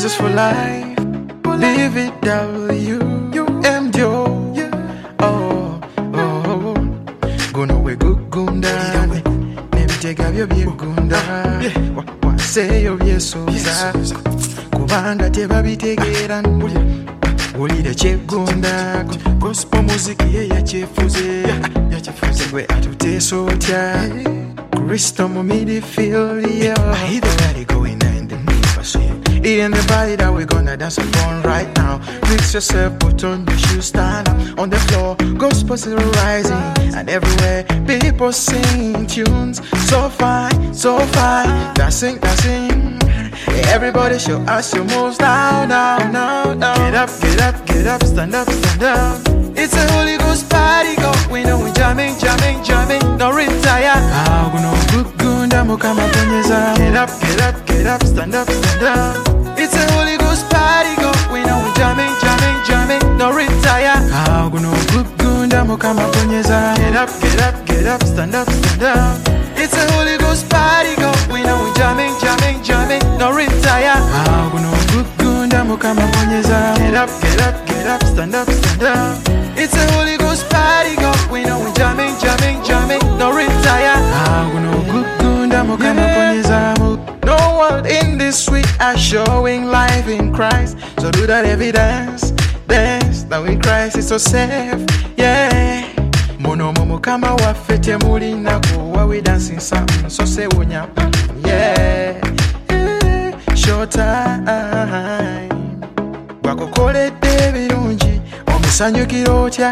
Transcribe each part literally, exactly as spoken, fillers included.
Jesus for life. Live it W M D O. Oh, oh, Guno we gugunda. Nebitega byo byegunda. Waseyo byesuza. Kubanga tebabitegeera. Ulire kyegunda. Gospel music ye yakyefuze. Gwe atuteesa otya. Kristo mu midfield, yeah. Either way going in the need for sin. In the body that we're gonna dance upon right now. Fix yourself, put on your shoes, stand up on the floor. Gospel's still rising, and everywhere people sing tunes. So fine, so fine. Dancing, dancing. Everybody show us your moves now, now, now, now. Get up, get up, get up, stand up, stand up. It's a Holy Ghost party, go. We know we jamming, jamming, jamming. No retire. Ah, we know good, good. I'm gonna get up, get up, get up, stand up, stand up. It's a Holy Ghost party, go. We know we jamming, jamming, jamming. No retire. Ah, we know good, good. I'm gonna get up, get up, get up, stand up, stand up. It's a Holy Ghost party, go. We know we jamming, jamming, jamming. No retire. Ah, we know good, good. I'm gonna get up, get up, get up, stand up, stand up. It's a Holy Ghost party, go. We know we jamming, jamming, jamming. No retire. Ah, we know good, good. I'm gonna no one in this suite are showing life in Christ. So do that every dance, dance. Now in Christ is so safe, yeah. Mono momo kama wafete mulina kuwa we dancing something so say wonya, yeah. Short time. Wakokolede birungi omusanyukira otya.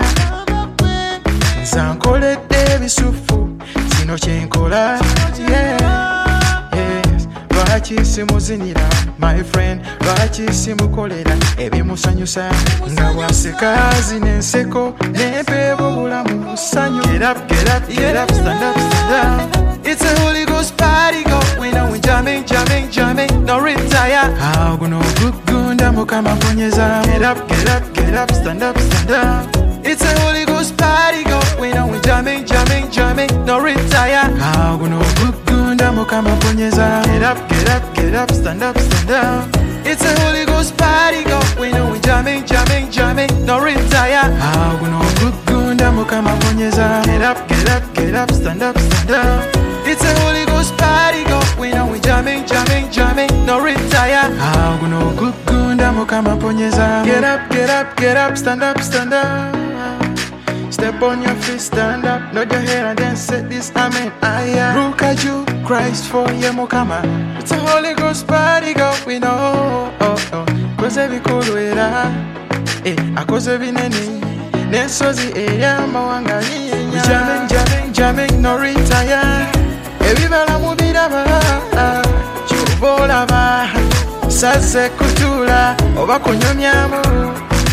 Nsankoledde bisufu sino kyenkola, yeah. Lwaki simuzinira my friend, lwaki simukolera ebimusanyusa nga bwaseka zina enseko n'empeebo bulamu busanyu. Get up, get up, get up, stand up, stand up. It's a Holy Ghost party, go. We know we jamming, jamming, jamming. No retire. Ah, guno gugunda mukama mponyeza. Get up, get up, get up, stand up, stand up. It's a Holy Ghost party, go. We know we jamming, jamming, jamming. No retire. Ah, guno gugunda mukama mponyeza. Get up, get up, get up, stand up, stand up. It's a Holy Ghost party, go. We know we jamming, jamming, jamming. No retire. Ah, guno gugunda mukama mponyeza. Get up, get up, get up, stand up, stand up. It's a Holy Ghost party, go. We know we jamming, jamming, jamming. No retire. Ah, guno gugunda mukama mponyeza. Get up, get up, get up, stand up, stand up. Step on your feet, stand up, nod your head and then say this amen. Aya, Rukaju, Christ for ye mukama. It's a Holy Ghost party, go. We know, oh oh. Koze bikulwera, eh, akoze binene. Nesozi eyamba wangani enya. Jamming, jamming, jamming, no retire. Ebibala mubiraba, chubolaba. Sase kutula, oba kunyumyamu.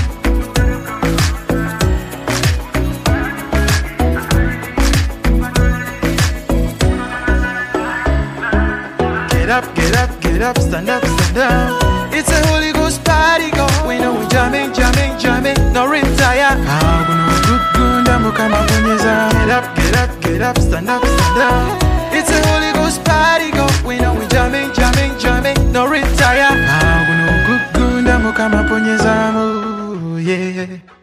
Get up, get up, get up, stand up, stand up. It's a Holy Ghost party, go. We know we jamming, jamming, jamming. No retire. Ah, we know good, good. I'm gonna get up, get up, get up, stand up, stand up. It's a Holy Ghost party, go. We know we jamming, jamming, jamming. No retire. Ah, we know good, good. I'm gonna yeah.